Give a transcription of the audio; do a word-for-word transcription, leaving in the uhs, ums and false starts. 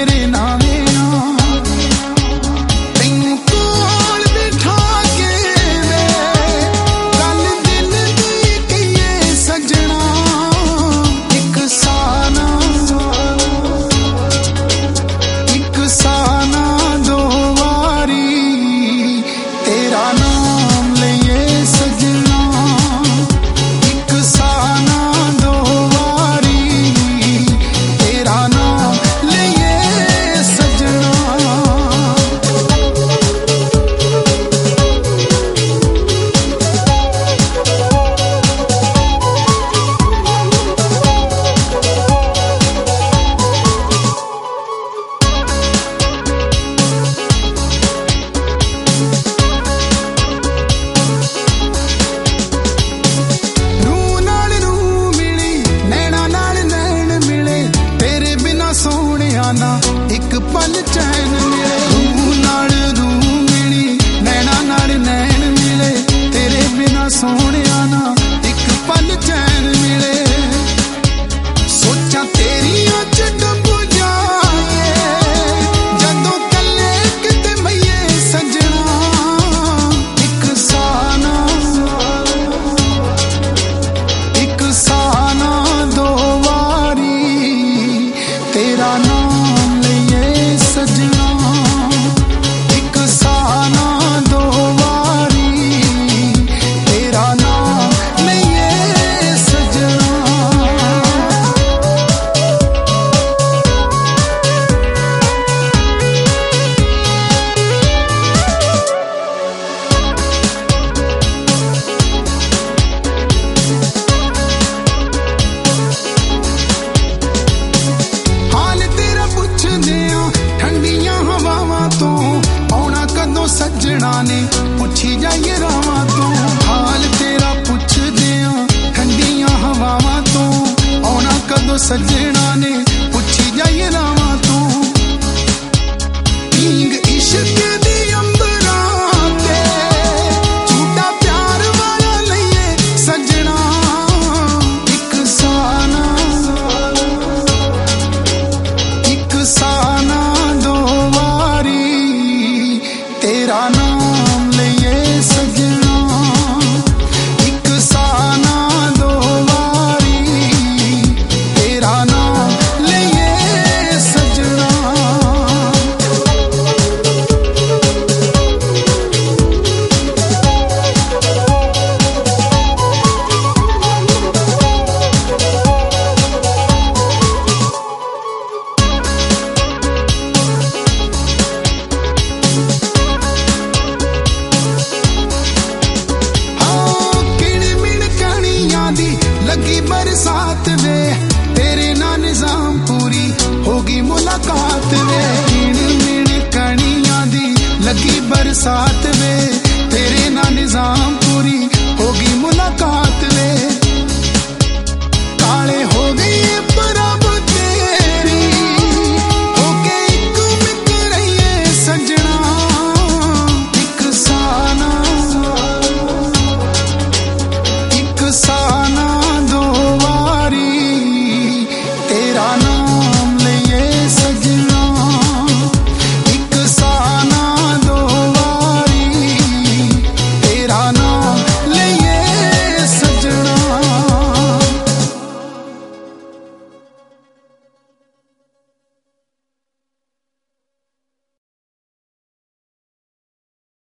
तेरे नावे तेनू कोल बिठा के गल दिल दी कहिए सजना एक साना एक साना दो वारी तेरा नाम लइए सजना एक साना दो वारी तेरा नाम लइए सजना। रूह नाल रूह मिली नैना नाल नैन मिले तेरे बिना सोहणिया ना एक पल चैन मिले। रूह नाल रूह मिली नैना नाल नैन मिले तेरे बिना सोहणिया ना एक पल चैन मिले। सोचा तेरियां च डुब जाए जदों कल्ले किते मईए सजना एक साना एक साना दो वारी तेरा नाम लइए सजना एक साना दो वारी तेरा नाम लइए सजना। हाल तेरा पुछदे आ ठंडियां हवावां तो आउणा कदों सजना ने पुछी जाइए रावां तो। हाल तेरा पुछदे आ ठंडियां हवावां तो आउणा कदों सजना ने पुछी जाइए रावां तो। पींग इश्क दी अंबरां ते झूठा प्यार वाला लइए सजना एक साना एक साना दो वारी तेरा नाम लइए सजना एक साना दो वारी तेरा नाम लइए सजना। हाँ किण मिण कणियां दी लगी बरसात वे तेरे ना निजाम पूरी होगी मुलाकात वे किण मिण कणियां दी लगी बरसात